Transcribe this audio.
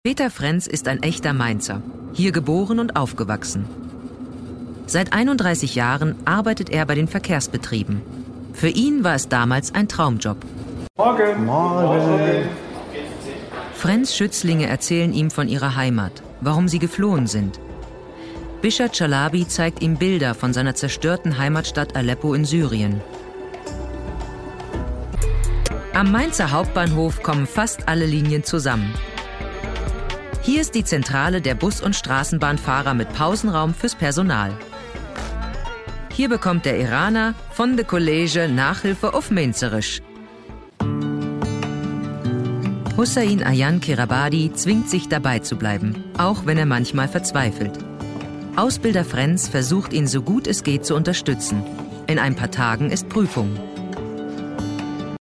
Peter Frenz ist ein echter Mainzer, hier geboren und aufgewachsen. Seit 31 Jahren arbeitet er bei den Verkehrsbetrieben. Für ihn war es damals ein Traumjob. Morgen. Morgen. Frenz' Schützlinge erzählen ihm von ihrer Heimat, warum sie geflohen sind. Bischer Chalabi zeigt ihm Bilder von seiner zerstörten Heimatstadt Aleppo in Syrien. Am Mainzer Hauptbahnhof kommen fast alle Linien zusammen. Hier ist die Zentrale der Bus- und Straßenbahnfahrer mit Pausenraum fürs Personal. Hier bekommt der Iraner von de College Nachhilfe auf Mainzerisch. Hussein Ayan Kirabadi zwingt sich dabei zu bleiben, auch wenn er manchmal verzweifelt. Ausbilder Frenz versucht ihn so gut es geht zu unterstützen. In ein paar Tagen ist Prüfung.